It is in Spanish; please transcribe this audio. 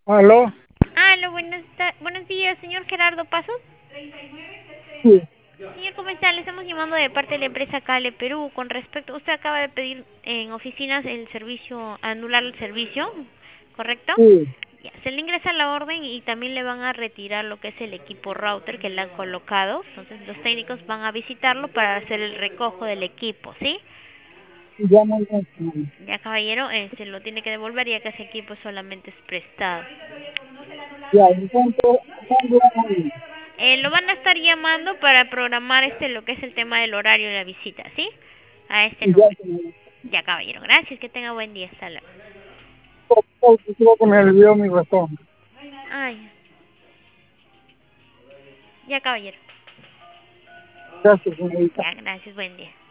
¿Aló? Aló, buenos días, señor Gerardo Pasos. Sí, Señor, ¿cómo está? Le estamos llamando de parte de la empresa Cale Perú con respecto, usted acaba de pedir en oficinas el servicio, anular el servicio, ¿correcto? sí, Ya, se le ingresa la orden y también le van a retirar lo que es el equipo router que le han colocado. Entonces los técnicos van a visitarlo para hacer el recojo del equipo, ¿sí? ya muy bien, señorita. Ya caballero, se lo tiene que devolver ya que ese equipo solamente es prestado. Ya, ¿en cuánto van a ir? Lo van a estar llamando para programar lo que es el tema del horario de la visita, ¿sí? A este Ya, número. señorita. Ya, caballero. Gracias. Que tenga buen día. Hasta luego. Creo que me olvidó mi ratón. Ay, ya, caballero. Gracias, señorita. Ya, gracias. Buen día.